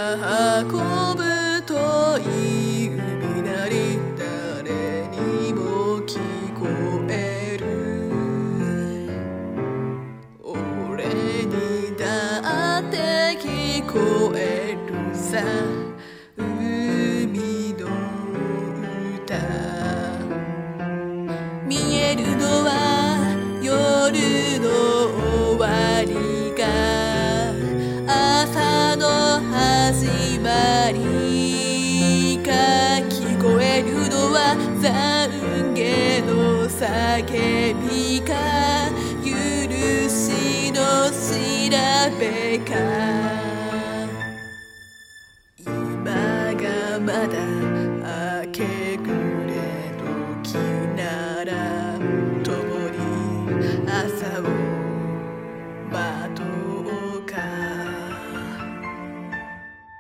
運ぶとい海なり誰にも聞こえる俺にだって聞こえるさ海の歌見えるのは夜の終わりが朝の始まりか聞こえるのは懺悔の叫びか許しの調べか今がまだ